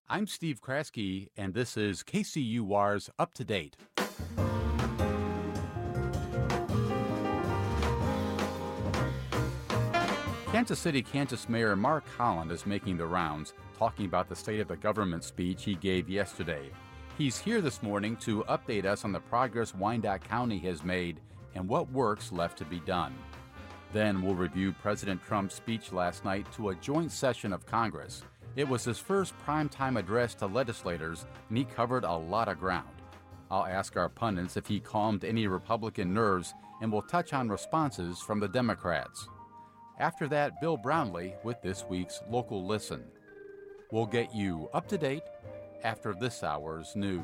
I'm Steve Kraske, and this is KCUR's Up to Date. Kansas City, Kansas Mayor Mark Holland is making the rounds, talking about the State of the Government speech he gave yesterday. He's here this morning to update us on the progress Wyandotte County has made and what work's left to be done. Then we'll review President Trump's speech last night to a joint session of Congress. It was his first primetime address to legislators, and he covered a lot of ground. I'll ask our pundits if he calmed any Republican nerves, and we'll touch on responses from the Democrats. After that, Bill Brownlee with this week's Local Listen. We'll get you up to date after this hour's news.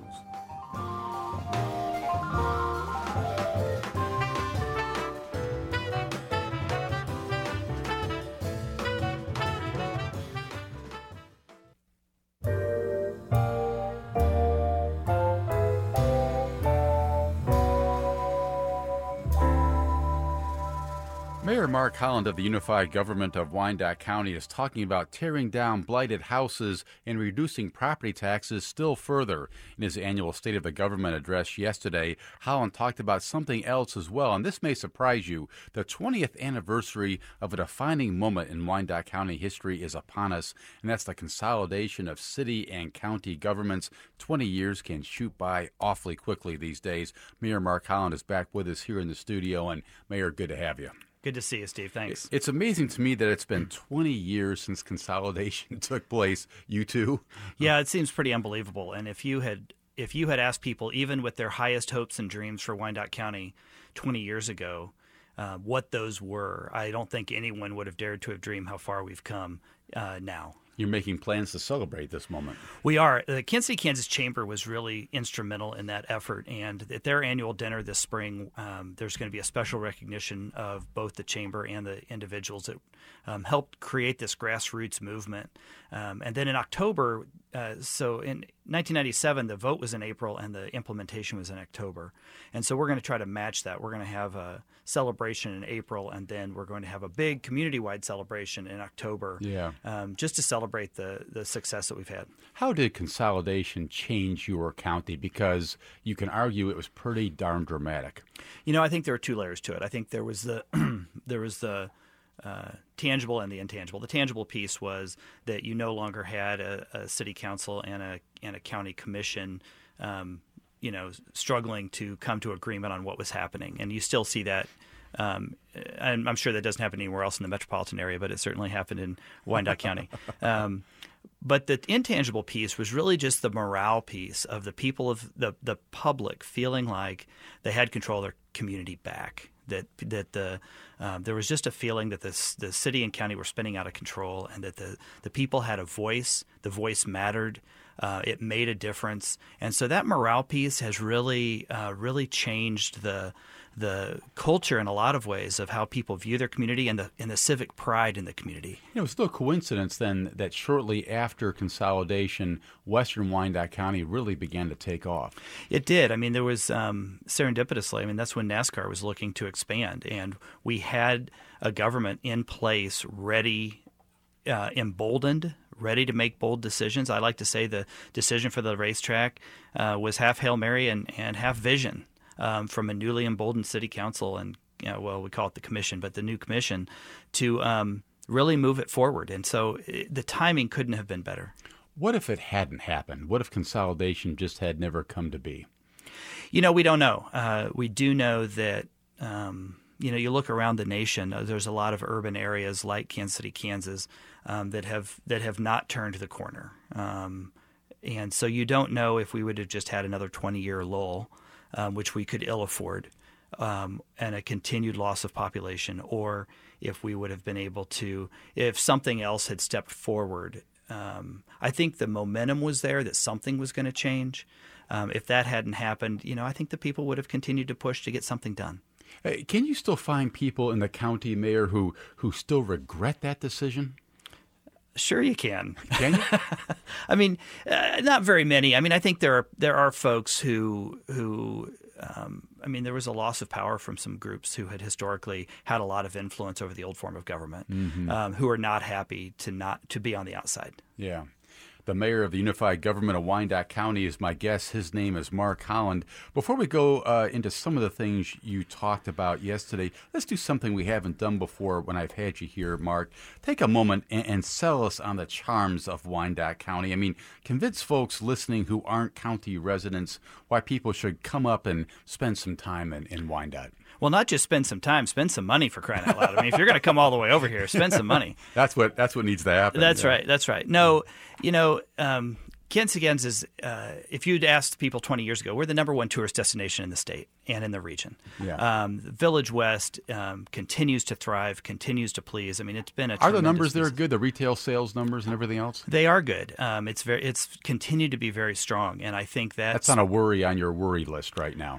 Mayor Mark Holland of the Unified Government of Wyandotte County is talking about tearing down blighted houses and reducing property taxes still further. In his annual State of the Government address yesterday, Holland talked about something else as well, and this may surprise you. The 20th anniversary of a defining moment in Wyandotte County history is upon us, and that's the consolidation of city and county governments. 20 years can shoot by awfully quickly these days. Mayor Mark Holland is back with us here in the studio, and Mayor, good to have you. Good to see you, Steve. Thanks. It's amazing to me that it's been 20 years since consolidation took place. You too? Yeah, it seems pretty unbelievable. And if you had asked people, even with their highest hopes and dreams for Wyandotte County 20 years ago, what those were, I don't think anyone would have dared to have dreamed how far we've come now. You're making plans to celebrate this moment. We are. The Kansas City, Kansas Chamber was really instrumental in that effort. And at their annual dinner this spring, there's going to be a special recognition of both the Chamber and the individuals that helped create this grassroots movement. And then in October, so in 1997, the vote was in April and the implementation was in October. And so we're going to try to match that. We're going to have a celebration in April, and then we're going to have a big community-wide celebration in October, just to celebrate the success that we've had. How did consolidation change your county? Because you can argue it was pretty darn dramatic. You know, I think there are two layers to it. I think there was the tangible and the intangible. The tangible piece was that you no longer had a city council and a county commission, struggling to come to agreement on what was happening, and you still see that. And I'm sure that doesn't happen anywhere else in the metropolitan area, but it certainly happened in Wyandotte County. But the intangible piece was really just the morale piece of the people of the public feeling like they had control of their community back. That there was just a feeling that the city and county were spinning out of control, and that the people had a voice. The voice mattered. It made a difference, and so that morale piece has really changed the culture in a lot of ways of how people view their community and the civic pride in the community. You know, it's no coincidence then that shortly after consolidation, Western Wyandotte County really began to take off. It did. I mean, there was serendipitously. I mean, that's when NASCAR was looking to expand, and we had a government in place ready, emboldened, ready to make bold decisions. I like to say the decision for the racetrack was half Hail Mary and half vision. From a newly emboldened city council and, we call it the commission, but the new commission to really move it forward. And so the timing couldn't have been better. What if it hadn't happened? What if consolidation just had never come to be? You know, we don't know. We do know that, you look around the nation, there's a lot of urban areas like Kansas City, Kansas, that have not turned the corner. And so you don't know if we would have just had another 20-year lull, which we could ill afford, and a continued loss of population, or if we would have been able to, if something else had stepped forward. I think the momentum was there that something was going to change. If that hadn't happened, I think the people would have continued to push to get something done. Can you still find people in the county, Mayor, who still regret that decision? Sure you can. Can you? I mean, not very many. I mean, I think there are folks who there was a loss of power from some groups who had historically had a lot of influence over the old form of government, who are not happy to be on the outside. Yeah. the mayor of the Unified Government of Wyandotte County, is my guest. His name is Mark Holland. Before we go into some of the things you talked about yesterday, let's do something we haven't done before when I've had you here, Mark. Take a moment and sell us on the charms of Wyandotte County. I mean, convince folks listening who aren't county residents why people should come up and spend some time in Wyandotte. Well, not just spend some time, spend some money, for crying out loud. I mean, if you're going to come all the way over here, spend some money. That's what needs to happen. That's right. That's right. No, Kansas City, Kansas, if you'd asked people 20 years ago, we're the number one tourist destination in the state and in the region. Yeah. Village West continues to thrive, continues to please. I mean, it's been a Are the numbers business. there good? The retail sales numbers and everything else? They are good. It's continued to be very strong, and I think that's on a worry on your worry list right now.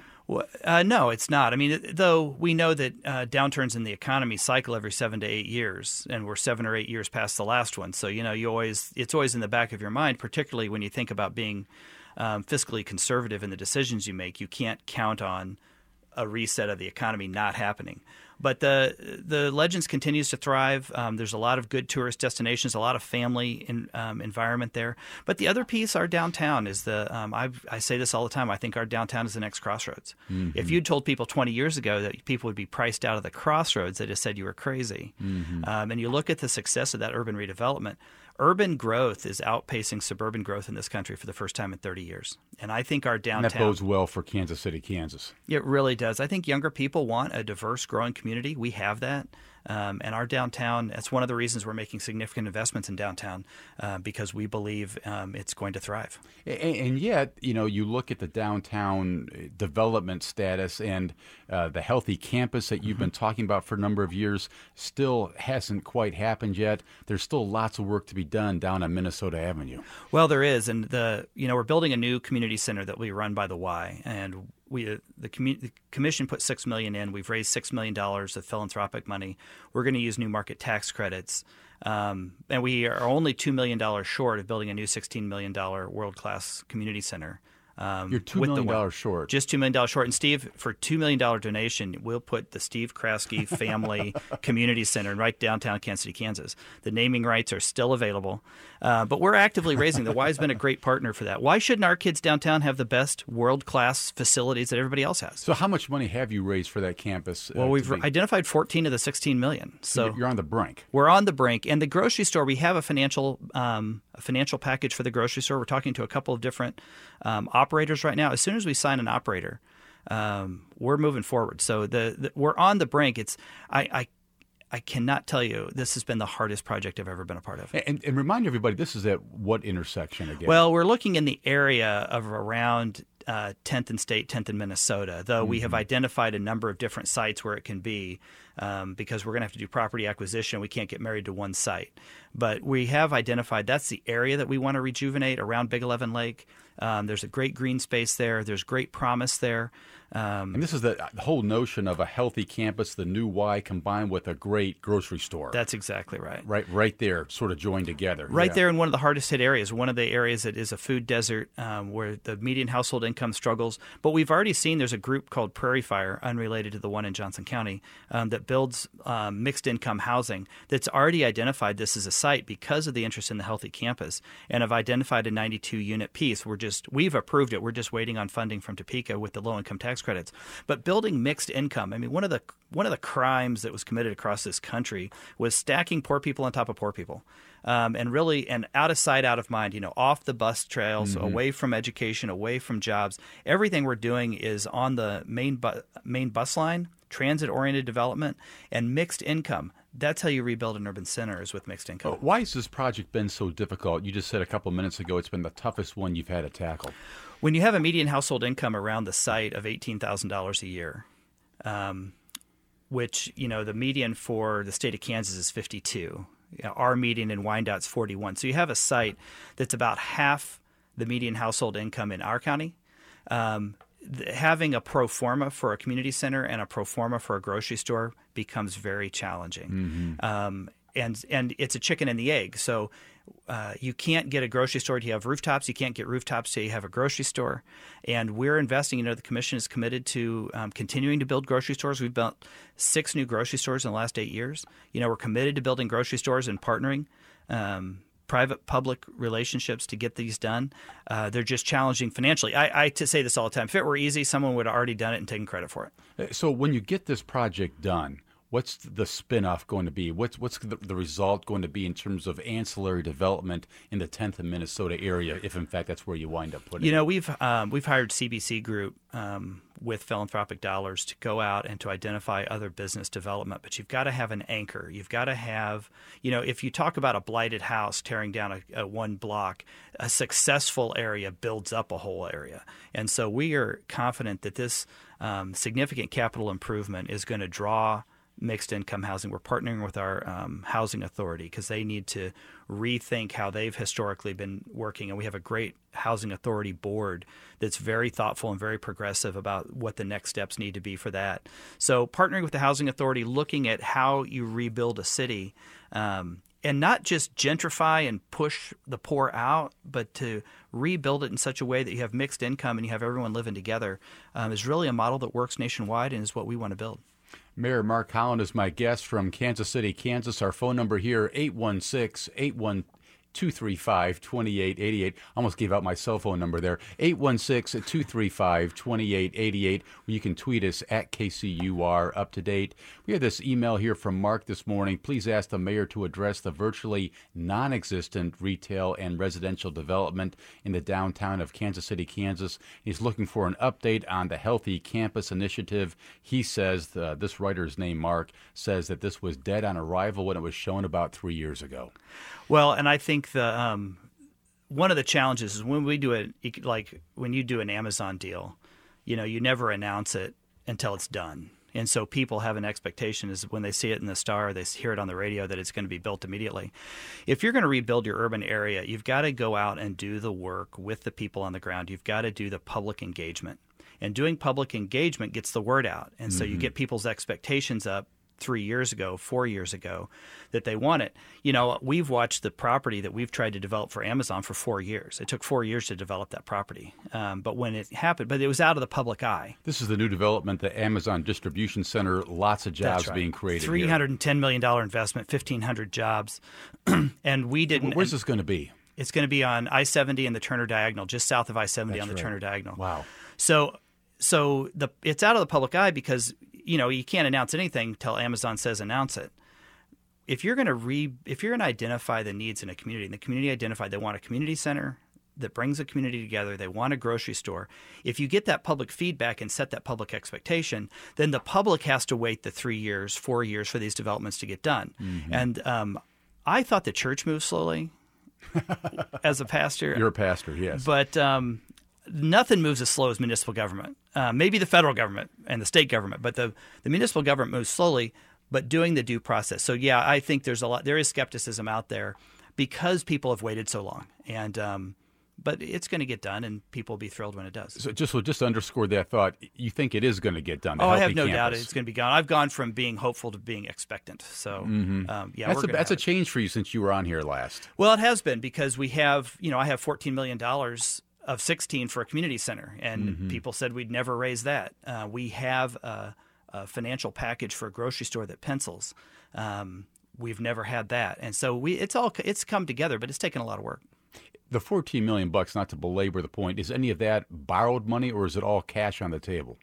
No, it's not. I mean, though we know that downturns in the economy cycle every 7 to 8 years, and we're 7 or 8 years past the last one. So it's always in the back of your mind, particularly when you think about being fiscally conservative in the decisions you make. You can't count on a reset of the economy not happening. But the Legends continues to thrive. There's a lot of good tourist destinations, a lot of family environment there. But the other piece, our downtown, is I say this all the time, I think our downtown is the next Crossroads. Mm-hmm. If you'd told people 20 years ago that people would be priced out of the Crossroads, they'd have said you were crazy. Mm-hmm. And you look at the success of that urban redevelopment, urban growth is outpacing suburban growth in this country for the first time in 30 years. And I think our downtown... And that bodes well for Kansas City, Kansas. It really does. I think younger people want a diverse, growing community. We have that. And our downtown, that's one of the reasons we're making significant investments in downtown, because we believe it's going to thrive. And yet, you look at the downtown development status and the healthy campus that you've been talking about for a number of years still hasn't quite happened yet. There's still lots of work to be done down on Minnesota Avenue. Well, there is. And we're building a new community center that will be run by the Y. And the commission put $6 million in. We've raised $6 million of philanthropic money. We're going to use new market tax credits. And we are only $2 million short of building a new $16 million world-class community center. You're $2 million short. Just $2 million short. And Steve, for $2 million donation, we'll put the Steve Kraske Family Community Center right downtown Kansas City, Kansas. The naming rights are still available. But we're actively raising. The Y's been a great partner for that. Why shouldn't our kids downtown have the best world-class facilities that everybody else has? So how much money have you raised for that campus? Well, we've identified 14 of the 16 million. So you're on the brink. We're on the brink. And the grocery store, we have a financial package for the grocery store. We're talking to a couple of different operators right now. As soon as we sign an operator, we're moving forward. So we're on the brink. I cannot tell you, this has been the hardest project I've ever been a part of. And remind everybody, this is at what intersection again? Well, we're looking in the area of around 10th and State, 10th and Minnesota, though we have identified a number of different sites where it can be, because we're going to have to do property acquisition. We can't get married to one site. But we have identified that's the area that we want to rejuvenate around Big 11 Lake. There's a great green space there. There's great promise there. And this is the whole notion of a healthy campus, the new Y combined with a great grocery store. That's exactly right. Right there, sort of joined together. Right there in one of the hardest hit areas, one of the areas that is a food desert where the median household income struggles. But we've already seen there's a group called Prairie Fire, unrelated to the one in Johnson County, that builds mixed income housing that's already identified this as a site because of the interest in the healthy campus, and have identified a 92-unit piece. We've approved it. We're just waiting on funding from Topeka with the low income tax credits. But building mixed income, I mean, one of the crimes that was committed across this country was stacking poor people on top of poor people, and out of sight, out of mind. Off the bus trails, away from education, away from jobs. Everything we're doing is on the main bus line, transit-oriented development, and mixed income. That's how you rebuild an urban center, is with mixed income. Why has this project been so difficult? You just said a couple of minutes ago it's been the toughest one you've had to tackle. When you have a median household income around the site of $18,000 a year, which the median for the state of Kansas is 52. Our median in Wyandotte's 41. So you have a site that's about half the median household income in our county. Having a pro forma for a community center and a pro forma for a grocery store becomes very challenging. And it's a chicken and the egg. So you can't get a grocery store till you have rooftops. You can't get rooftops till you have a grocery store. And we're investing. The commission is committed to continuing to build grocery stores. We've built 6 new grocery stores in the last 8 years. We're committed to building grocery stores and partnering. private-public relationships to get these done. They're just challenging financially. I say this all the time. If it were easy, someone would have already done it and taken credit for it. So when you get this project done, what's the spin-off going to be? What's the result going to be in terms of ancillary development in the 10th and Minnesota area, if in fact that's where you wind up putting it? We've hired CBC Group with philanthropic dollars to go out and to identify other business development. But you've got to have an anchor. You've got to have, if you talk about a blighted house tearing down a one block, a successful area builds up a whole area. And so we are confident that this significant capital improvement is going to draw mixed income housing. We're partnering with our housing authority because they need to rethink how they've historically been working. And we have a great housing authority board that's very thoughtful and very progressive about what the next steps need to be for that. So partnering with the housing authority, looking at how you rebuild a city, and not just gentrify and push the poor out, but to rebuild it in such a way that you have mixed income and you have everyone living together, is really a model that works nationwide and is what we want to build. Mayor Mark Holland is my guest from Kansas City, Kansas. Our phone number here, 816-235-2888. Almost gave out my cell phone number there, 816-235-2888. You can tweet us at KCUR Up to Date. We have this email here from Mark this morning. Please ask the mayor to address the virtually non-existent retail and residential development in the downtown of Kansas City, Kansas. He's looking for an update on the Healthy Campus Initiative. He says, this writer's name, Mark, says that this was dead on arrival when it was shown about 3 years ago. Well, and I think the one of the challenges is when we do it, like when you do an Amazon deal, you never announce it until it's done. And so people have an expectation is when they see it in the Star, they hear it on the radio that it's going to be built immediately. If you're going to rebuild your urban area, you've got to go out and do the work with the people on the ground. You've got to do the public engagement. And doing public engagement gets the word out. And so you get people's expectations up 3 years ago, 4 years ago, that they want it. We've watched the property that we've tried to develop for Amazon for 4 years. It took 4 years to develop that property. But when it happened, but it was out of the public eye. This is the new development, the Amazon Distribution Center, lots of jobs being created $310 million investment, 1,500 jobs. And we didn't. Where's this going to be? It's going to be on I-70 and the Turner Diagonal, just south of I-70 on the Turner Diagonal. Wow. So it's out of the public eye because you can't announce anything until Amazon says announce it. If you're going to identify the needs in a community, and the community identified they want a community center that brings the community together, they want a grocery store. If you get that public feedback and set that public expectation, then the public has to wait the 3 years, 4 years for these developments to get done. Mm-hmm. And I thought the church moved slowly as a pastor. You're a pastor, yes. But nothing moves as slow as municipal government. Maybe the federal government and the state government, but the municipal government moves slowly, but doing the due process. So yeah, I think there is skepticism out there because people have waited so long. And but it's going to get done, and people will be thrilled when it does. So just to underscore that thought, you think it is going to get done? I have no doubt it's going to be gone. I've gone from being hopeful to being expectant. So that's a change for you since you were on here last. Well, it has been because we have, I have $14 million of 16 for a community center, and people said we'd never raise that. We have a financial package for a grocery store that pencils. We've never had that, and so it's come together, but it's taken a lot of work. The $14 million, not to belabor the point, is any of that borrowed money, or is it all cash on the table?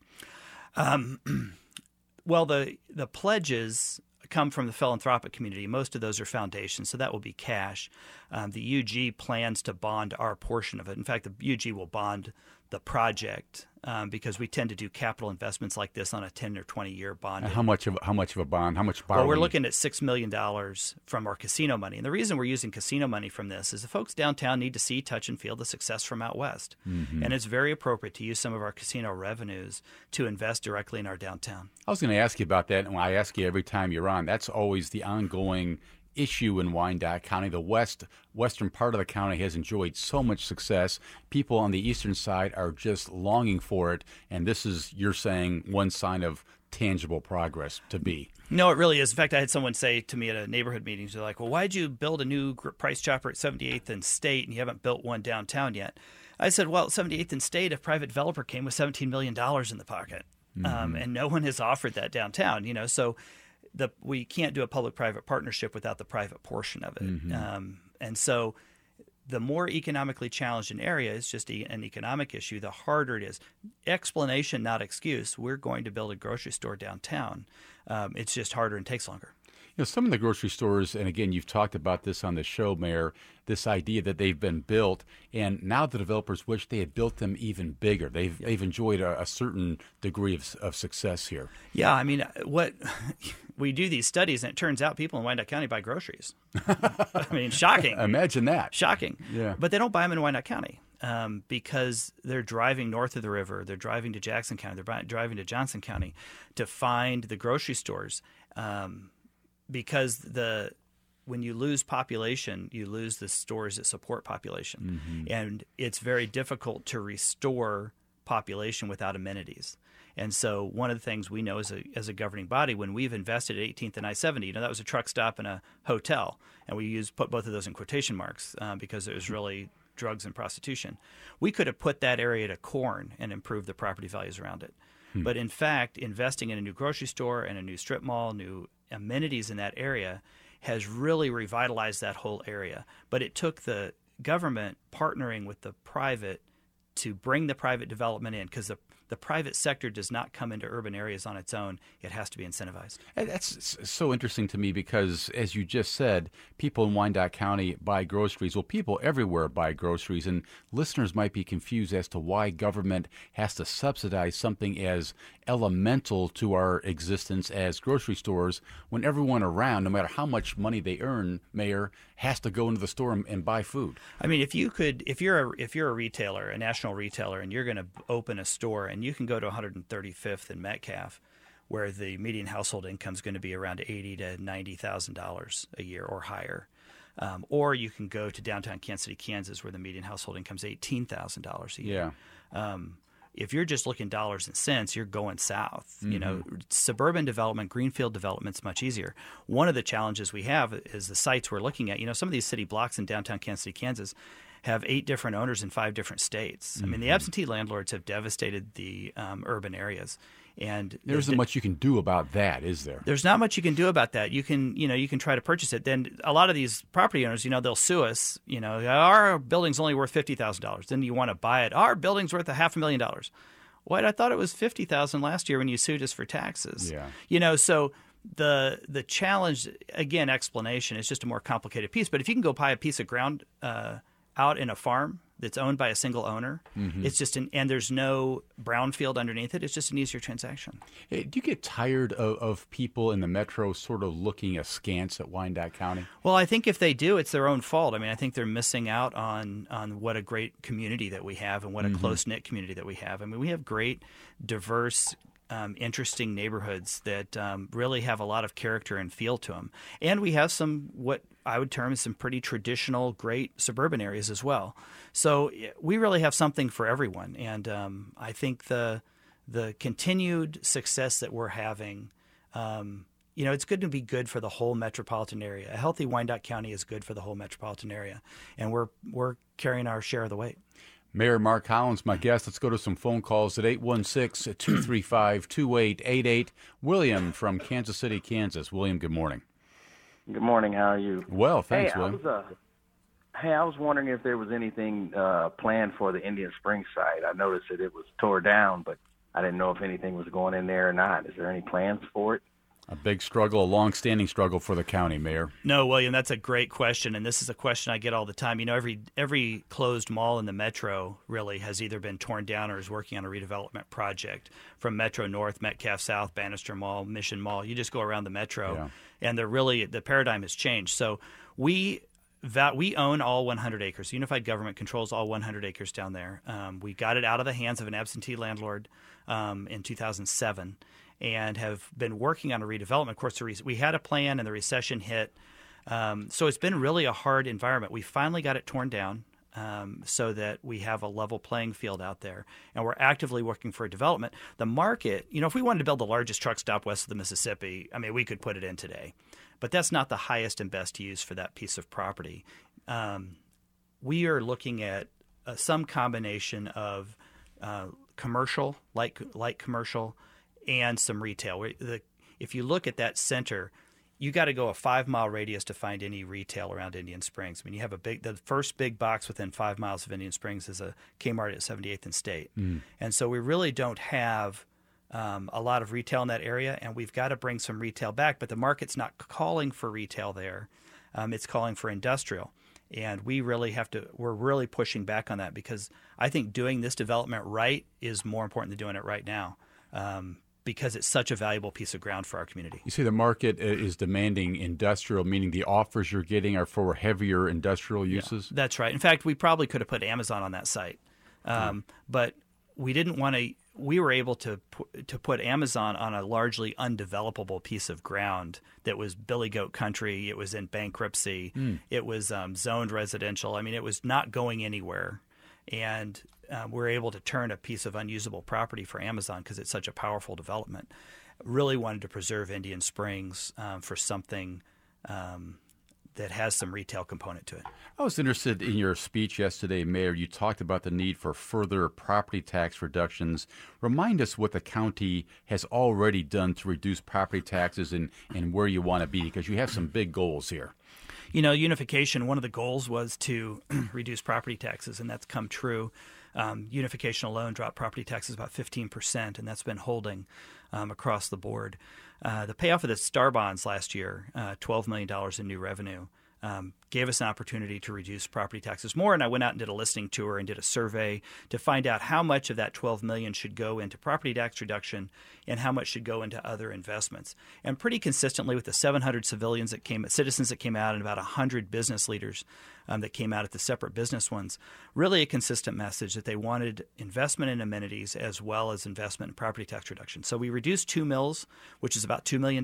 Well, the pledges come from the philanthropic community. Most of those are foundations, so that will be cash. The UG plans to bond our portion of it. In fact, the UG will bond the project because we tend to do capital investments like this on a 10 or 20-year bond. How much of a bond? How much borrowing? Well, we're looking at $6 million from our casino money. And the reason we're using casino money from this is the folks downtown need to see, touch, and feel the success from out west. And it's very appropriate to use some of our casino revenues to invest directly in our downtown. I was going to ask you about that, and I ask you every time you're on. That's always the ongoing issue in Wyandotte County. The western part of the county has enjoyed so much success. People on the eastern side are just longing for it, and this is, you're saying, one sign of tangible progress to be. No, it really is. In fact, I had someone say to me at a neighborhood meeting, they're like, well, why'd you build a new Price Chopper at 78th and State and you haven't built one downtown yet? I said, well, 78th and State, a private developer came with $17 million in the pocket, and no one has offered that downtown, so we can't do a public-private partnership without the private portion of it. And so the more economically challenged an area is just an economic issue, the harder it is. Explanation, not excuse. We're going to build a grocery store downtown. It's just harder and takes longer. Some of the grocery stores, and again, you've talked about this on the show, Mayor, this idea that they've been built, and now the developers wish they had built them even bigger. They've enjoyed a certain degree of success here. Yeah, I mean, what we do these studies, and it turns out people in Wyandotte County buy groceries. I mean, shocking. Imagine that. Shocking. Yeah. But they don't buy them in Wyandotte County because they're driving north of the river. They're driving to Jackson County. They're driving to Johnson County to find the grocery stores. Because when you lose population, you lose the stores that support population. Mm-hmm. And it's very difficult to restore population without amenities. And so one of the things we know as a governing body, when we've invested at 18th and I-70, that was a truck stop and a hotel. And we put both of those in quotation marks because it was really drugs and prostitution. We could have put that area to corn and improved the property values around it. But in fact, investing in a new grocery store and a new strip mall, new amenities in that area has really revitalized that whole area. But it took the government partnering with the private to bring the private development in, because the private sector does not come into urban areas on its own. It has to be incentivized. That's so interesting to me because, as you just said, people in Wyandotte County buy groceries. Well, people everywhere buy groceries, and listeners might be confused as to why government has to subsidize something as elemental to our existence as grocery stores when everyone around, no matter how much money they earn, Mayor, has to go into the store and buy food. I mean, if you're a retailer, a national retailer, and you're going to open a store, and you can go to 135th and Metcalf, where the median household income is going to be around $80,000 to $90,000 a year or higher. Or you can go to downtown Kansas City, Kansas, where the median household income is $18,000 a year. Yeah. If you're just looking dollars and cents, you're going south. Mm-hmm. Suburban development, greenfield development's much easier. One of the challenges we have is the sites we're looking at. Some of these city blocks in downtown Kansas City, Kansas, have 8 different owners in 5 different states. Mm-hmm. I mean, the absentee landlords have devastated the urban areas. And there isn't much you can do about that, is there? There's not much you can do about that. You can try to purchase it. Then a lot of these property owners, they'll sue us. Our building's only worth $50,000. Then you want to buy it. Our building's worth $500,000. What? I thought it was $50,000 last year when you sued us for taxes. Yeah. So the challenge, again, explanation is just a more complicated piece. But if you can go buy a piece of ground out in a farm that's owned by a single owner, mm-hmm. It's just and there's no brownfield underneath it. It's just an easier transaction. Hey, do you get tired of people in the metro sort of looking askance at Wyandotte County? Well, I think if they do, it's their own fault. I mean, I think they're missing out on what a great community that we have and what a mm-hmm. close-knit community that we have. I mean, we have great, diverse, interesting neighborhoods that really have a lot of character and feel to them. And we have some, what I would term as some pretty traditional, great suburban areas as well. So we really have something for everyone. And I think the continued success that we're having, it's good to be good for the whole metropolitan area. A healthy Wyandotte County is good for the whole metropolitan area. And we're carrying our share of the weight. Mayor Mark Collins, my guest. Let's go to some phone calls at 816-235-2888. William from Kansas City, Kansas. William, good morning. Good morning. How are you? Well, thanks, William. I was wondering if there was anything planned for the Indian Springs site. I noticed that it was tore down, but I didn't know if anything was going in there or not. Is there any plans for it? A big struggle, a long-standing struggle for the county, Mayor. No, William, that's a great question, and this is a question I get all the time. Every closed mall in the metro really has either been torn down or is working on a redevelopment project. From Metro North, Metcalf South, Bannister Mall, Mission Mall, you just go around the metro, and the paradigm has changed. So we own all 100 acres. Unified Government controls all 100 acres down there. We got it out of the hands of an absentee landlord in 2007. And have been working on a redevelopment. Of course, we had a plan and the recession hit. So it's been really a hard environment. We finally got it torn down so that we have a level playing field out there. And we're actively working for a development. The market, if we wanted to build the largest truck stop west of the Mississippi, I mean, we could put it in today. But that's not the highest and best use for that piece of property. We are looking at some combination of commercial, light commercial, and some retail. If you look at that center, you got to go a 5-mile radius to find any retail around Indian Springs. I mean, you have the first big box within 5 miles of Indian Springs is a Kmart at 78th and State. And so we really don't have a lot of retail in that area, and we've got to bring some retail back. But the market's not calling for retail there. It's calling for industrial. And we're really pushing back on that, because I think doing this development right is more important than doing it right now. Because it's such a valuable piece of ground for our community. You say the market is demanding industrial, meaning the offers you're getting are for heavier industrial uses? Yeah, that's right. In fact, we probably could have put Amazon on that site, but we didn't want to. We were able to put Amazon on a largely undevelopable piece of ground that was billy goat country. It was in bankruptcy. It was zoned residential. I mean, it was not going anywhere. And we're able to turn a piece of unusable property for Amazon because it's such a powerful development. Really wanted to preserve Indian Springs for something that has some retail component to it. I was interested in your speech yesterday, Mayor. You talked about the need for further property tax reductions. Remind us what the county has already done to reduce property taxes and where you want to be, because you have some big goals here. You know, unification, one of the goals was to reduce property taxes, and that's come true. Unification alone dropped property taxes about 15%, and that's been holding across the board. The payoff of the STAR bonds last year, $12 million in new revenue, gave us an opportunity to reduce property taxes more. And I went out and did a listening tour and did a survey to find out how much of that $12 million should go into property tax reduction and how much should go into other investments. And pretty consistently, with the 700 citizens that came out, and about 100 business leaders that came out at the separate business ones, really a consistent message that they wanted investment in amenities as well as investment in property tax reduction. So we reduced 2 mills, which is about $2 million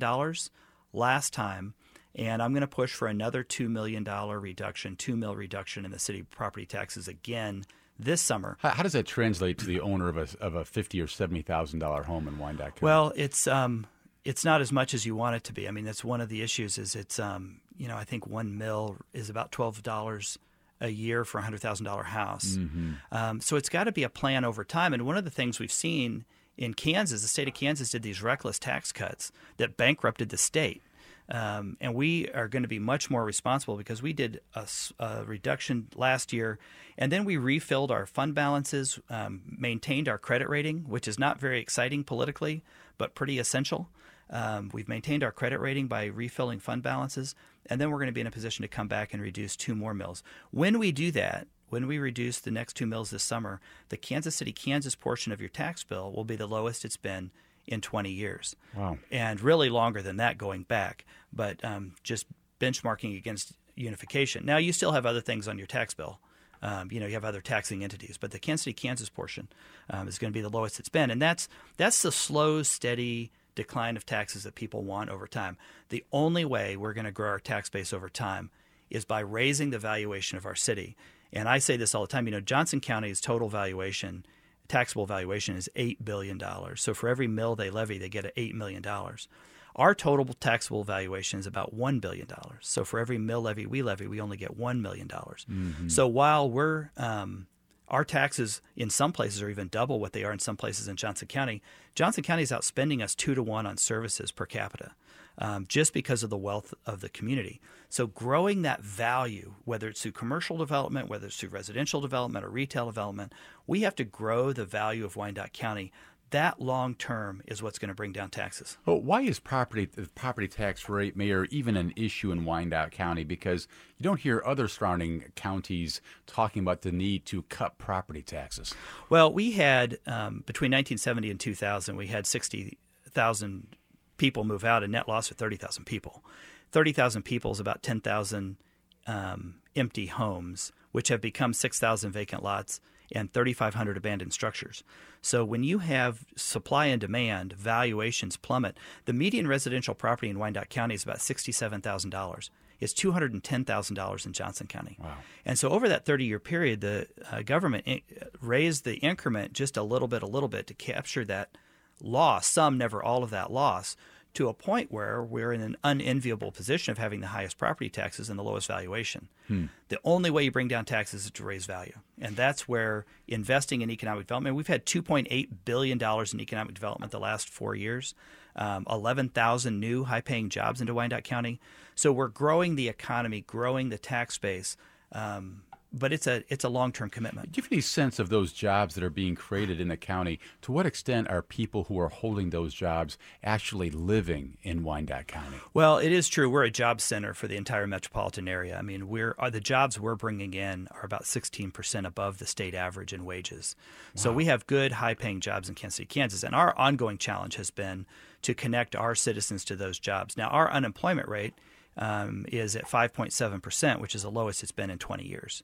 last time. And I'm going to push for another $2 million reduction, 2 mil reduction in the city property taxes again this summer. How does that translate to the owner of a $50,000 or $70,000 home in Wyandotte County? Well, it's not as much as you want it to be. I mean, that's one of the issues. Is it's I think 1 mil is about $12 a year for a $100,000 house. So it's got to be a plan over time. And one of the things we've seen in Kansas, the state of Kansas did these reckless tax cuts that bankrupted the state. And we are going to be much more responsible because we did a reduction last year, and then we refilled our fund balances, maintained our credit rating, which is not very exciting politically, but pretty essential. We've maintained our credit rating by refilling fund balances, and then we're going to be in a position to come back and reduce 2 more mills. When we do that, when we reduce the next 2 mills this summer, the Kansas City, Kansas portion of your tax bill will be the lowest it's been in 20 years. Wow. And really longer than that going back, but just benchmarking against unification. Now, you still have other things on your tax bill. You have other taxing entities, but the Kansas City, Kansas portion is going to be the lowest it's been. And that's the slow, steady decline of taxes that people want over time. The only way we're going to grow our tax base over time is by raising the valuation of our city. And I say this all the time. Johnson County's total valuation, taxable valuation, is $8 billion. So for every mill they levy, they get $8 million. Our total taxable valuation is about $1 billion. So for every mill levy, we only get $1 million. So while our taxes in some places are even double what they are in some places in Johnson County is outspending us 2 to 1 on services per capita, just because of the wealth of the community. So growing that value, whether it's through commercial development, whether it's through residential development or retail development, we have to grow the value of Wyandotte County. That long term is what's going to bring down taxes. Well, why is the property tax rate, Mayor, even an issue in Wyandotte County? Because you don't hear other surrounding counties talking about the need to cut property taxes. Well, we had, between 1970 and 2000, we had 60,000 people move out, a net loss of 30,000 people. 30,000 people is about 10,000 empty homes, which have become 6,000 vacant lots and 3,500 abandoned structures. So when you have supply and demand, valuations plummet. The median residential property in Wyandotte County is about $67,000. It's $210,000 in Johnson County. Wow. And so over that 30-year period, the government raised the increment just a little bit to capture that loss, some, never all of that loss, to a point where we're in an unenviable position of having the highest property taxes and the lowest valuation. The only way you bring down taxes is to raise value. And that's where investing in economic development, we've had $2.8 billion in economic development the last 4 years, 11,000 new high-paying jobs into Wyandotte County. So we're growing the economy, growing the tax base, but it's a long-term commitment. Do you have any sense of those jobs that are being created in the county? To what extent are people who are holding those jobs actually living in Wyandotte County? Well, it is true. We're a job center for the entire metropolitan area. I mean, the jobs we're bringing in are about 16% above the state average in wages. Wow. So we have good, high-paying jobs in Kansas City, Kansas. And our ongoing challenge has been to connect our citizens to those jobs. Now, our unemployment rate is at 5.7%, which is the lowest it's been in 20 years.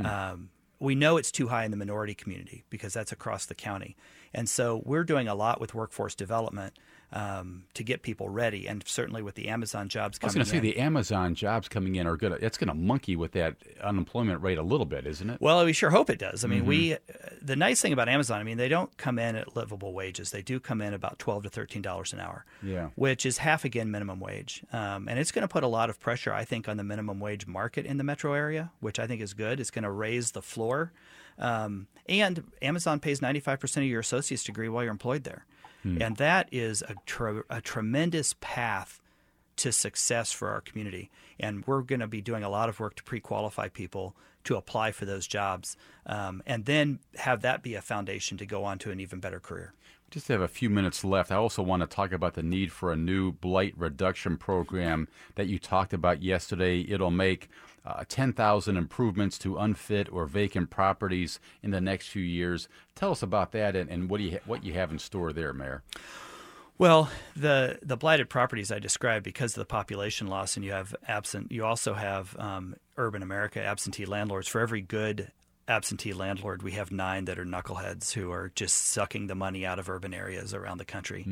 We know it's too high in the minority community because that's across the county. And so we're doing a lot with workforce development to get people ready, and certainly with the Amazon jobs coming in. I was going to say the Amazon jobs coming in it's going to monkey with that unemployment rate a little bit, isn't it? Well, we sure hope it does. I mean, the nice thing about Amazon, I mean, they don't come in at livable wages. They do come in about $12 to $13 an hour, which is half again minimum wage. And it's going to put a lot of pressure, I think, on the minimum wage market in the metro area, which I think is good. It's going to raise the floor. And Amazon pays 95% of your associate's degree while you're employed there. And that is a tremendous path to success for our community. And we're going to be doing a lot of work to pre-qualify people to apply for those jobs and then have that be a foundation to go on to an even better career. We just have a few minutes left. I also want to talk about the need for a new blight reduction program that you talked about yesterday. It'll make 10,000 improvements to unfit or vacant properties in the next few years. Tell us about that and what you have in store there, Mayor. Well, the blighted properties I described, because of the population loss, and you also have urban America absentee landlords. For every good absentee landlord, we have 9 that are knuckleheads who are just sucking the money out of urban areas around the country.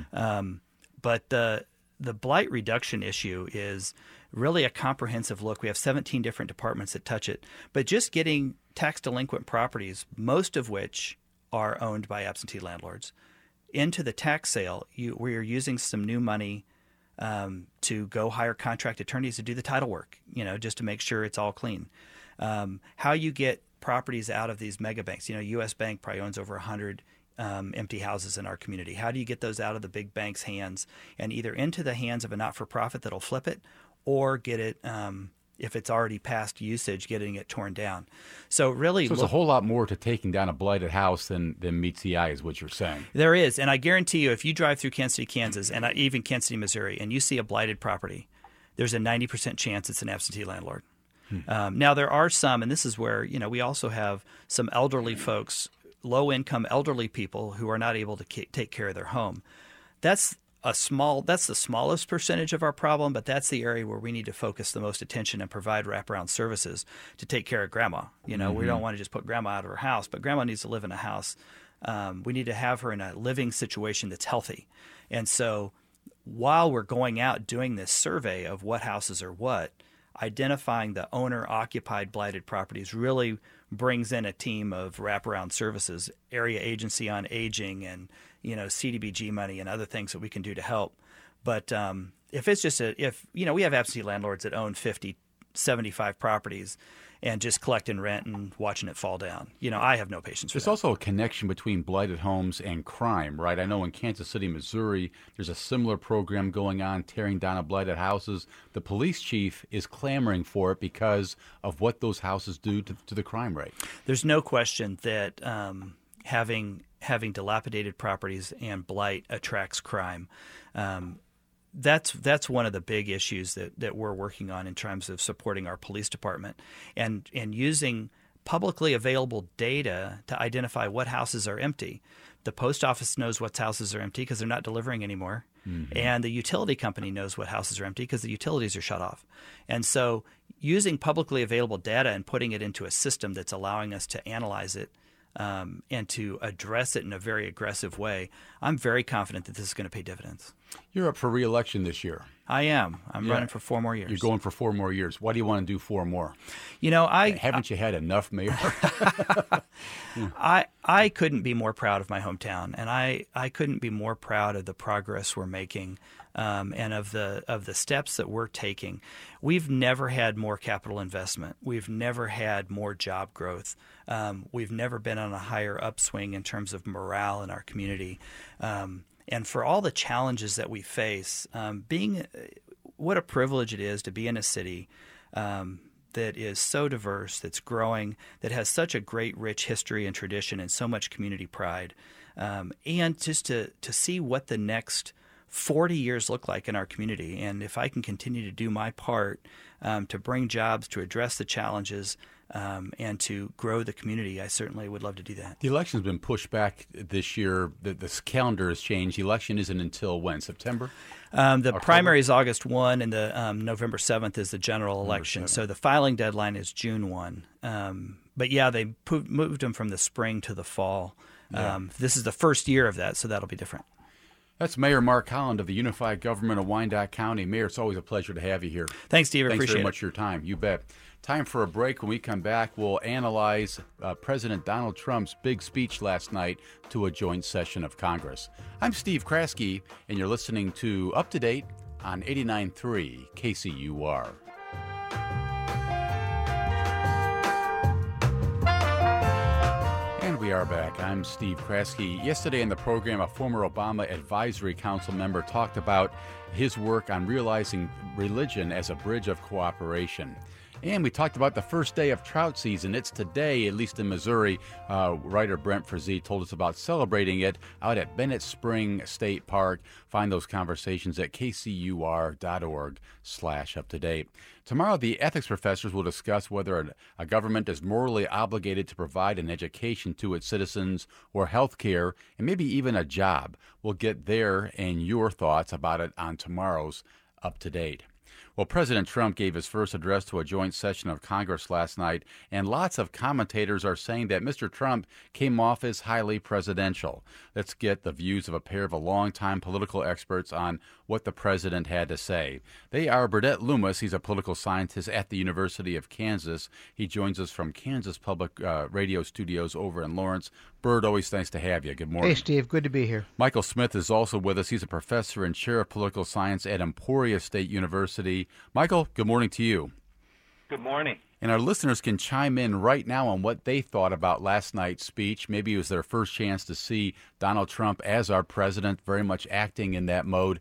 But the blight reduction issue is really a comprehensive look. We have 17 different departments that touch it. But just getting tax delinquent properties, most of which are owned by absentee landlords, into the tax sale, we are using some new money to go hire contract attorneys to do the title work, just to make sure it's all clean. How you get properties out of these mega banks. U.S. Bank probably owns over 100 empty houses in our community. How do you get those out of the big bank's hands and either into the hands of a not-for-profit that'll flip it, or get it, if it's already past usage, getting it torn down? So there's a whole lot more to taking down a blighted house than meets the eye, is what you're saying. There is, and I guarantee you, if you drive through Kansas City, Kansas, and even Kansas City, Missouri, and you see a blighted property, there's a 90% chance it's an absentee landlord. Now, there are some, and this is where we also have some elderly folks, low-income elderly people who are not able to take care of their home. That's the smallest percentage of our problem, but that's the area where we need to focus the most attention and provide wraparound services to take care of grandma. We don't want to just put grandma out of her house, but grandma needs to live in a house. We need to have her in a living situation that's healthy. And so while we're going out doing this survey of what houses are what, identifying the owner-occupied blighted properties really brings in a team of wraparound services, area agency on aging, and CDBG money and other things that we can do to help. But if it's just we have absentee landlords that own 50, 75 properties and just collecting rent and watching it fall down. I have no patience for that. There's also a connection between blighted homes and crime, right? I know in Kansas City, Missouri, there's a similar program going on, tearing down blighted houses. The police chief is clamoring for it because of what those houses do to the crime rate. There's no question that having dilapidated properties and blight attracts crime. That's one of the big issues that we're working on in terms of supporting our police department and using publicly available data to identify what houses are empty. The post office knows what houses are empty because they're not delivering anymore. And the utility company knows what houses are empty because the utilities are shut off. And so using publicly available data and putting it into a system that's allowing us to analyze it and to address it in a very aggressive way, I'm very confident that this is going to pay dividends. You're up for re-election this year. I am. I'm running for 4 more years. You're going for 4 more years. Why do you want to do 4 more? Haven't you had enough, Mayor? I couldn't be more proud of my hometown, and I couldn't be more proud of the progress we're making, and of the steps that we're taking. We've never had more capital investment. We've never had more job growth. We've never been on a higher upswing in terms of morale in our community. And for all the challenges that we face, what a privilege it is to be in a city that is so diverse, that's growing, that has such a great, rich history and tradition and so much community pride. And just to see what the next 40 years look like in our community. And if I can continue to do my part to bring jobs, to address the challenges, and to grow the community, I certainly would love to do that. The election's been pushed back this year. The calendar has changed. The election isn't until when? September? The primary is August 1, and the November 7th is the general election. So the filing deadline is June 1. But yeah, they moved them from the spring to the fall. This is the first year of that, so that'll be different. That's Mayor Mark Holland of the Unified Government of Wyandotte County. Mayor, it's always a pleasure to have you here. Thanks, Steve. Thanks Appreciate very much for your time. You bet. Time for a break. When we come back, we'll analyze President Donald Trump's big speech last night to a joint session of Congress. I'm Steve Kraske, and you're listening to Up to Date on 89.3 KCUR. And we are back. I'm Steve Kraske. Yesterday in the program, a former Obama Advisory Council member talked about his work on realizing religion as a bridge of cooperation. And we talked about the first day of trout season. It's today, at least in Missouri. Writer Brent Frazee told us about celebrating it out at Bennett Spring State Park. Find those conversations at kcur.org/uptodate. Tomorrow, the ethics professors will discuss whether a government is morally obligated to provide an education to its citizens or health care and maybe even a job. We'll get their and your thoughts about it on tomorrow's Up to Date. Well, President Trump gave his first address to a joint session of Congress last night, and lots of commentators are saying that Mr. Trump came off as highly presidential. Let's get the views of a pair of longtime political experts on what the president had to say. They are Burdett Loomis. He's a political scientist at the University of Kansas. He joins us from Kansas Public Radio Studios over in Lawrence. Bird, always nice to have you. Good morning. Hey, Steve. Good to be here. Michael Smith is also with us. He's a professor and chair of political science at Emporia State University. Michael, good morning to you. Good morning. And our listeners can chime in right now on what they thought about last night's speech. Maybe it was their first chance to see Donald Trump as our president, very much acting in that mode.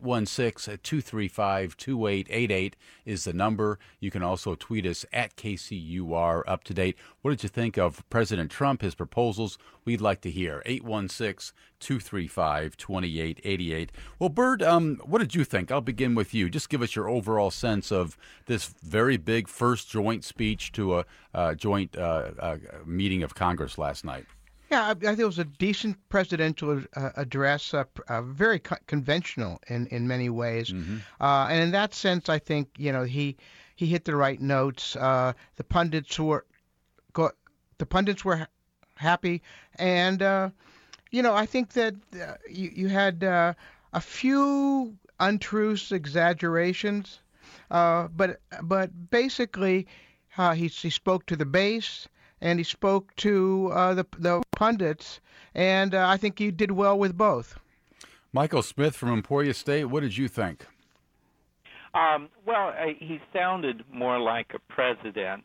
816-235-2888 is the number. You can also tweet us at KCUR Up to Date. What did you think of President Trump, his proposals? We'd like to hear. 816-235-2888. Well, Bird, what did you think? I'll begin with you. Just give us your overall sense of this very big first joint speech to a joint meeting of Congress last night. Yeah, I think it was a decent presidential address, very conventional in many ways. Mm-hmm. And in that sense, I think, he hit the right notes. The pundits were happy, and I think that you had a few untruths, exaggerations, but basically he spoke to the base and he spoke to the pundits, and I think he did well with both. Michael Smith from Emporia State, what did you think? He sounded more like a president.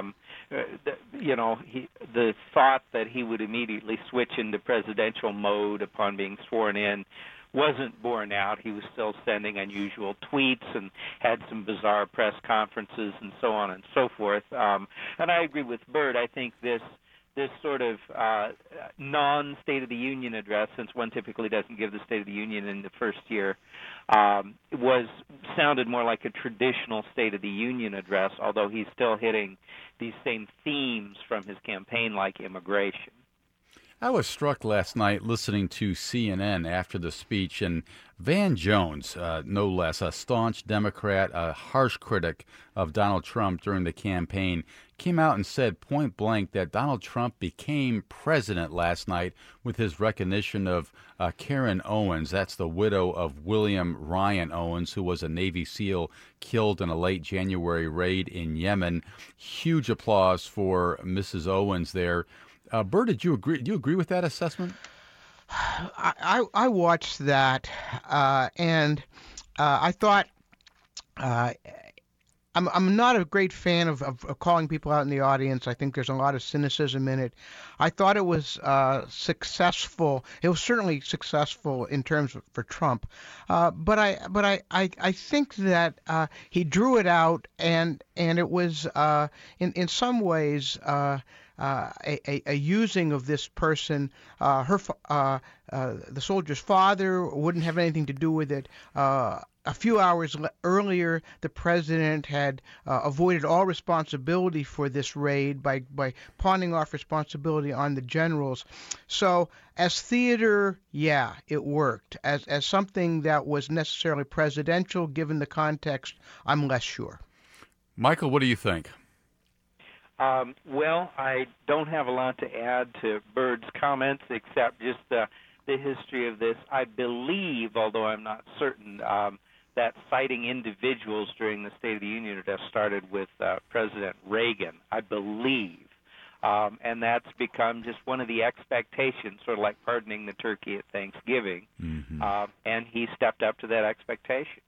The thought that he would immediately switch into presidential mode upon being sworn in wasn't borne out. He was still sending unusual tweets and had some bizarre press conferences and so on and so forth. And I agree with Bird. I think this sort of non-State of the Union address, since one typically doesn't give the State of the Union in the first year, sounded more like a traditional State of the Union address, although he's still hitting these same themes from his campaign, like immigration. I was struck last night listening to CNN after the speech, and Van Jones, no less, a staunch Democrat, a harsh critic of Donald Trump during the campaign, came out and said point blank that Donald Trump became president last night with his recognition of Karen Owens. That's the widow of William Ryan Owens, who was a Navy SEAL killed in a late January raid in Yemen. Huge applause for Mrs. Owens there. Bert, did you agree? Do you agree with that assessment? I watched that, and I thought I'm not a great fan of calling people out in the audience. I think there's a lot of cynicism in it. I thought it was successful. It was certainly successful in terms of, for Trump, but I think that he drew it out, and it was in some ways. A using of this person, the soldier's father wouldn't have anything to do with it. A few hours earlier, the president had avoided all responsibility for this raid by pawning off responsibility on the generals. So as theater, yeah, it worked. As something that was necessarily presidential, given the context, I'm less sure. Michael, what do you think? Well, I don't have a lot to add to Bird's comments except just the history of this. I believe, although I'm not certain, that citing individuals during the State of the Union address started with President Reagan, I believe. And that's become just one of the expectations, sort of like pardoning the turkey at Thanksgiving. Mm-hmm. And he stepped up to that expectation.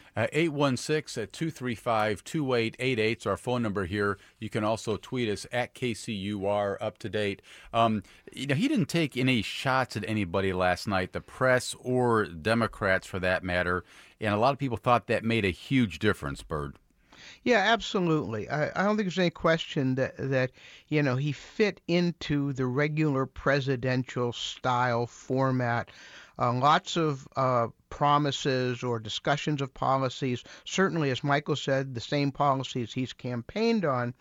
816-235-2888 is our phone number here. You can also tweet us at KCUR Up to Date. He didn't take any shots at anybody last night, the press or Democrats for that matter, and a lot of people thought that made a huge difference, Bird. Yeah, absolutely. I don't think there's any question that he fit into the regular presidential style format. Lots of promises or discussions of policies. Certainly, as Michael said, the same policies he's campaigned on.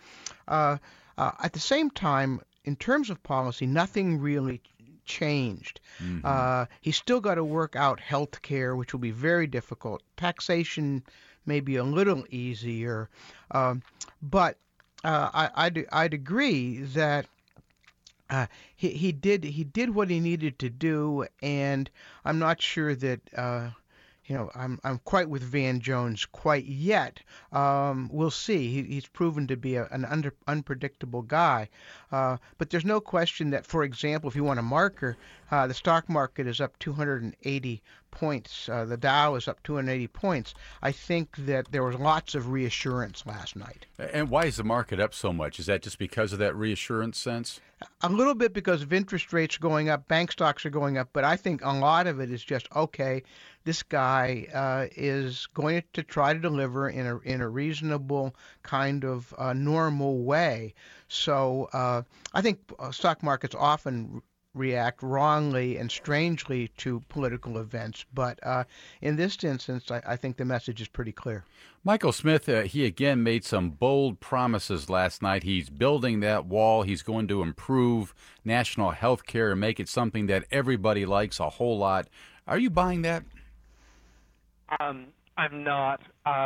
At the same time, in terms of policy, nothing really changed. Mm-hmm. He's still got to work out health care, which will be very difficult. Taxation may be a little easier. But I'd agree that he did what he needed to do, and I'm not sure that I'm quite with Van Jones quite yet. We'll see. He's proven to be an unpredictable guy, but there's no question that, for example, if you want a marker, the stock market is up 280 points. The Dow is up 280 points. I think that there was lots of reassurance last night. And why is the market up so much? Is that just because of that reassurance sense? A little bit because of interest rates going up, bank stocks are going up, but I think a lot of it is just, okay, this guy is going to try to deliver in a reasonable kind of normal way. So I think stock markets often react wrongly and strangely to political events, but in this instance, I think the message is pretty clear. Michael Smith, he again made some bold promises last night. He's building that wall. He's going to improve national health care and make it something that everybody likes a whole lot. Are you buying that? I'm not.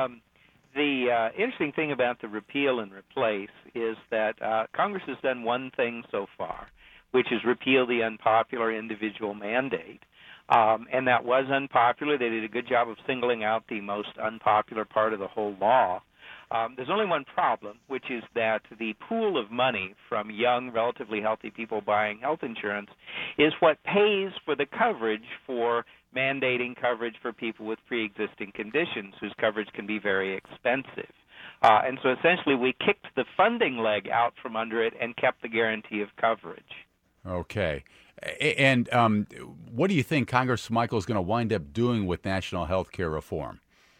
The interesting thing about the repeal and replace is that Congress has done one thing so far, which is repeal the unpopular individual mandate. And that was unpopular. They did a good job of singling out the most unpopular part of the whole law. There's only one problem, which is that the pool of money from young, relatively healthy people buying health insurance is what pays for the coverage for mandating coverage for people with pre-existing conditions whose coverage can be very expensive. And so essentially we kicked the funding leg out from under it and kept the guarantee of coverage. Okay. And what do you think Congress, Michael, is going to wind up doing with national health care reform?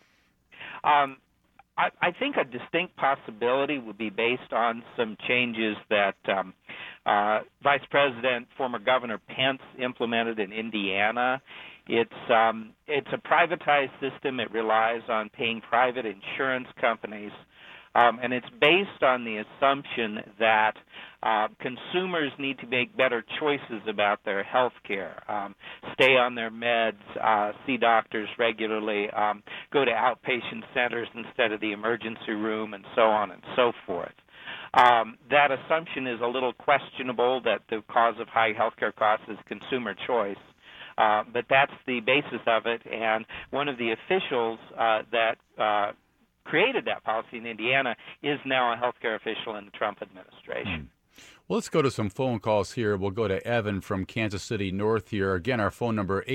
I think a distinct possibility would be based on some changes that Vice President, former Governor Pence implemented in Indiana. It's a privatized system. It relies on paying private insurance companies And it's based on the assumption that consumers need to make better choices about their health care, stay on their meds, see doctors regularly, go to outpatient centers instead of the emergency room, and so on and so forth. That assumption is a little questionable, that the cause of high healthcare costs is consumer choice. But that's the basis of it, and one of the officials that created that policy in Indiana is now a healthcare official in the Trump administration. Well, let's go to some phone calls here. We'll go to Evan from Kansas City North here. Again, our phone number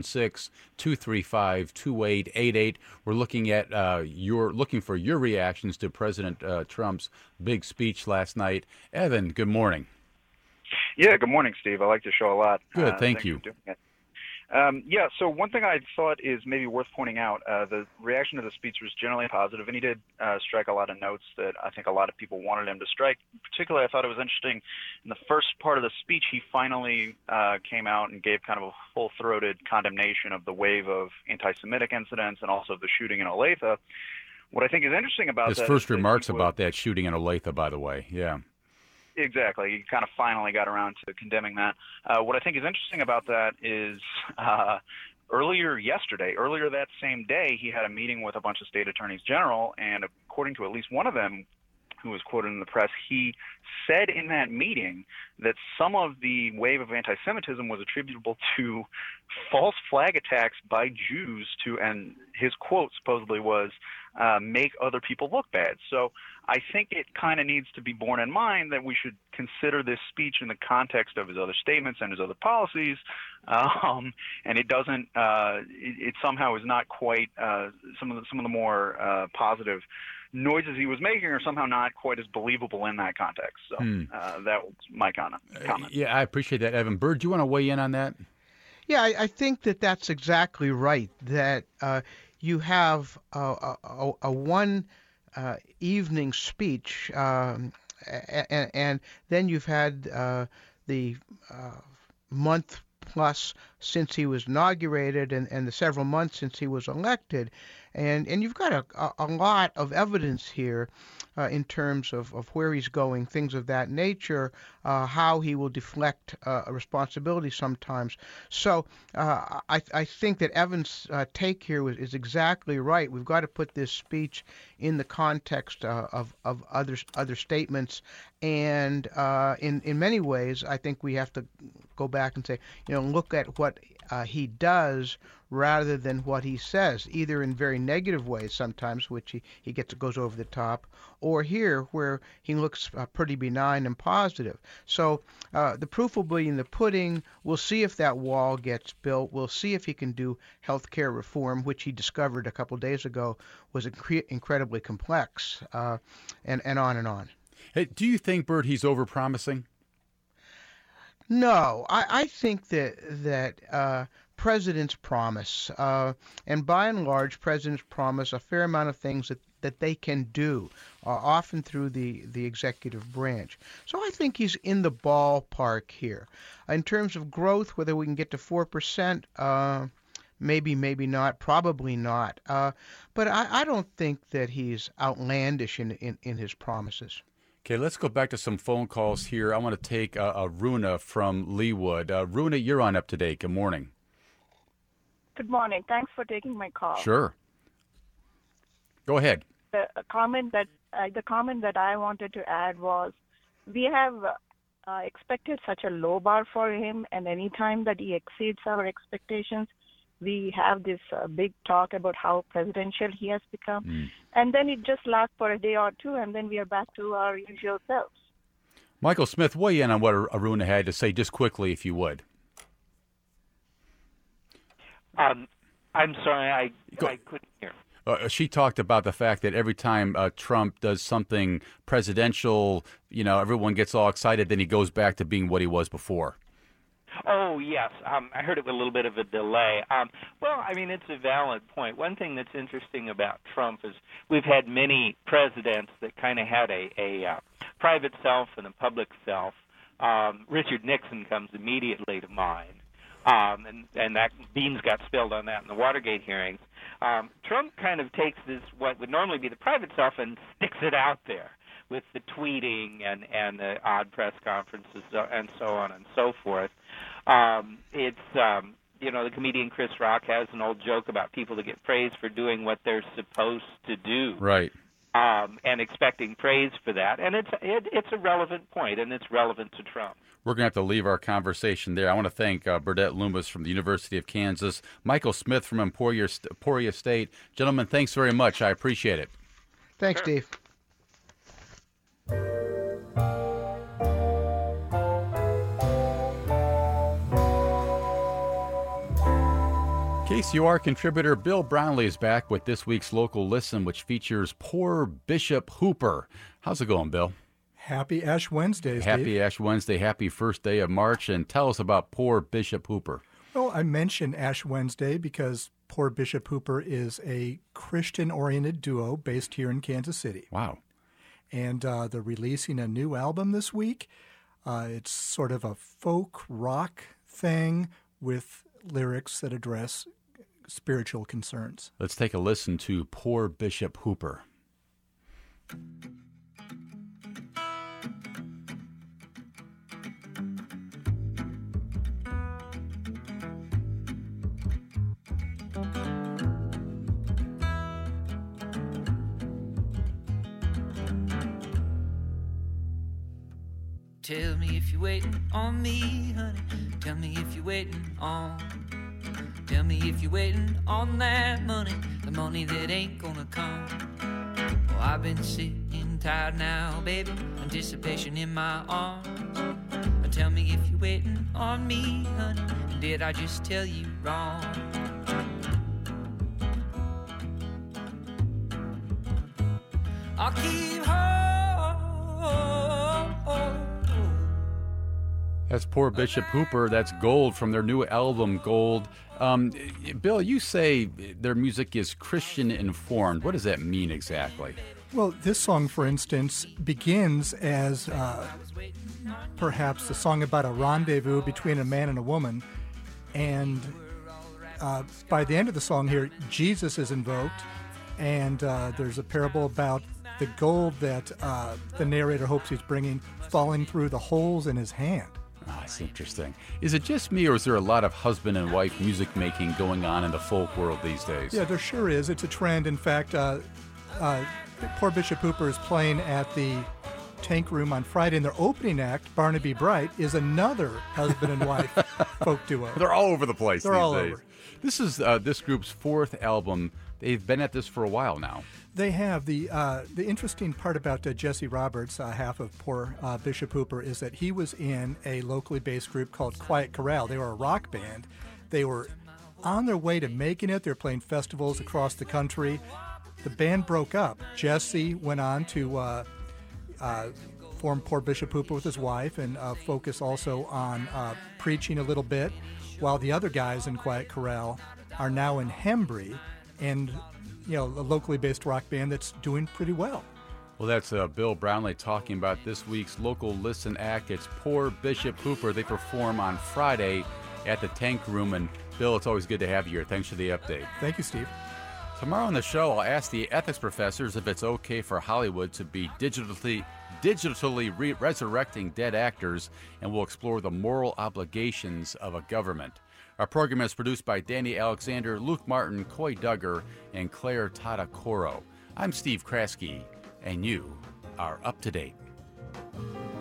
816-235-2888. We're looking at looking for your reactions to President Trump's big speech last night. Evan, good morning. Yeah, good morning, Steve. I like the show a lot. Good, thank you. For doing it. So one thing I thought is maybe worth pointing out, the reaction to the speech was generally positive, and he did strike a lot of notes that I think a lot of people wanted him to strike. Particularly, I thought it was interesting in the first part of the speech, he finally came out and gave kind of a full-throated condemnation of the wave of anti-Semitic incidents and also the shooting in Olathe. What I think is interesting about his first remarks about that shooting in Olathe, by the way, yeah. Exactly. He kind of finally got around to condemning that. What I think is interesting about that is earlier that same day, he had a meeting with a bunch of state attorneys general, and according to at least one of them, who was quoted in the press, he said in that meeting that some of the wave of anti-Semitism was attributable to false flag attacks by Jews and his quote supposedly was, make other people look bad. So I think it kind of needs to be borne in mind that we should consider this speech in the context of his other statements and his other policies, and it doesn't, it somehow is not quite, some of the more positive noises he was making are somehow not quite as believable in that context. So that was my comment. Yeah, I appreciate that, Evan. Bird, do you want to weigh in on that? Yeah, I think that's exactly right, that you have a one evening speech, and then you've had the month plus since he was inaugurated and the several months since he was elected. And you've got a lot of evidence here in terms of where he's going, things of that nature, how he will deflect a responsibility sometimes. So I think that Evan's take here is exactly right. We've got to put this speech in the context of other statements. And in many ways, I think we have to go back and say, look at what he does rather than what he says, either in very negative ways sometimes, which he goes over the top, or here where he looks pretty benign and positive. So the proof will be in the pudding. We'll see if that wall gets built. We'll see if he can do health care reform, which he discovered a couple days ago was incredibly complex, and on and on. Hey, do you think, Bert, he's overpromising? No, I think that presidents promise, and by and large, presidents promise a fair amount of things that they can do, often through the executive branch. So I think he's in the ballpark here. In terms of growth, whether we can get to 4%, maybe not, probably not. But I don't think that he's outlandish in his promises. Okay, let's go back to some phone calls here. I want to take Runa from Leawood. Runa, you're on Up to Date. Good morning. Good morning. Thanks for taking my call. Sure. Go ahead. The comment that I wanted to add was, we have expected such a low bar for him, and any time that he exceeds our expectations, we have this big talk about how presidential he has become. And then it just lasts for a day or two, and then we are back to our usual selves. Michael Smith, weigh in on what Aruna had to say just quickly, if you would. I'm sorry, I couldn't hear. She talked about the fact that every time Trump does something presidential, everyone gets all excited, then he goes back to being what he was before. Oh, yes. I heard it with a little bit of a delay. Well, I mean, it's a valid point. One thing that's interesting about Trump is we've had many presidents that kind of had a private self and a public self. Richard Nixon comes immediately to mind. And that beans got spilled on that in the Watergate hearings. Trump kind of takes this, what would normally be the private stuff, and sticks it out there with the tweeting and the odd press conferences and so on and so forth. The comedian Chris Rock has an old joke about people that get praised for doing what they're supposed to do. Right. And expecting praise for that. And it's a relevant point, and it's relevant to Trump. We're going to have to leave our conversation there. I want to thank Burdett Loomis from the University of Kansas, Michael Smith from Emporia State. Gentlemen, thanks very much. I appreciate it. Thanks, Steve. KCOR contributor Bill Brownlee is back with this week's Local Listen, which features Poor Bishop Hooper. How's it going, Bill? Happy Ash Wednesday, Steve. Happy Ash Wednesday. Happy first day of March. And tell us about Poor Bishop Hooper. Well, I mention Ash Wednesday because Poor Bishop Hooper is a Christian-oriented duo based here in Kansas City. Wow. And they're releasing a new album this week. It's sort of a folk rock thing with lyrics that address spiritual concerns. Let's take a listen to Poor Bishop Hooper. Tell me if you're waiting on me, honey. Tell me if you're waiting on. Tell me if you're waiting on that money, the money that ain't gonna come. Oh, I've been sitting tired now, baby, anticipation in my arms. Tell me if you're waiting on me, honey, and did I just tell you wrong? I'll keep That's Poor Bishop Hooper. That's Gold from their new album, Gold. Bill, you say their music is Christian informed. What does that mean exactly? Well, this song, for instance, begins as perhaps a song about a rendezvous between a man and a woman. And by the end of the song here, Jesus is invoked. And there's a parable about the gold that the narrator hopes he's bringing falling through the holes in his hand. Oh, that's interesting. Is it just me, or is there a lot of husband and wife music making going on in the folk world these days? Yeah, there sure is. It's a trend. In fact, Poor Bishop Hooper is playing at the Tank Room on Friday, and their opening act, Barnaby Bright, is another husband and wife folk duo. They're all over the place They're these all days. over. This is this group's fourth album. They've been at this for a while now. They have. The interesting part about Jesse Roberts, half of Poor Bishop Hooper, is that he was in a locally based group called Quiet Corral. They were a rock band. They were on their way to making it. They were playing festivals across the country. The band broke up. Jesse went on to form Poor Bishop Hooper with his wife and focus also on preaching a little bit, while the other guys in Quiet Corral are now in Hembry, and a locally based rock band that's doing pretty well. Well, that's Bill Brownlee talking about this week's Local Listen act. It's Poor Bishop Hooper. They perform on Friday at the Tank Room. And Bill, it's always good to have you here. Thanks for the update. Thank you, Steve. Tomorrow on the show, I'll ask the ethics professors if it's okay for Hollywood to be digitally resurrecting dead actors, and we'll explore the moral obligations of a government. Our program is produced by Danny Alexander, Luke Martin, Coy Duggar, and Claire Tadacoro. I'm Steve Kraske, and you are up to date.